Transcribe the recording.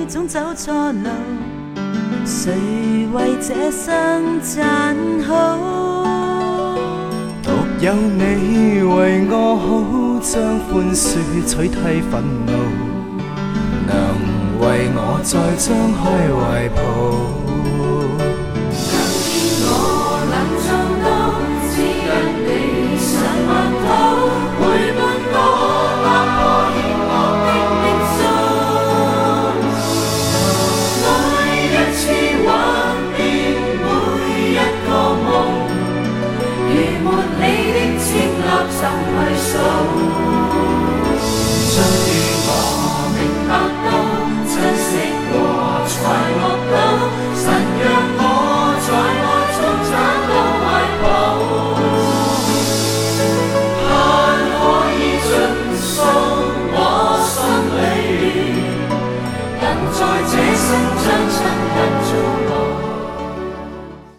總走錯路，誰為這生讚好？ 獨有你為我好，將寬恕取替憤怒，能為我再張開懷抱。 心去數，終於我明白到，珍惜過才學到，神讓我在愛中找到懷抱，盼可以盡訴我心裏，能在這生將親人。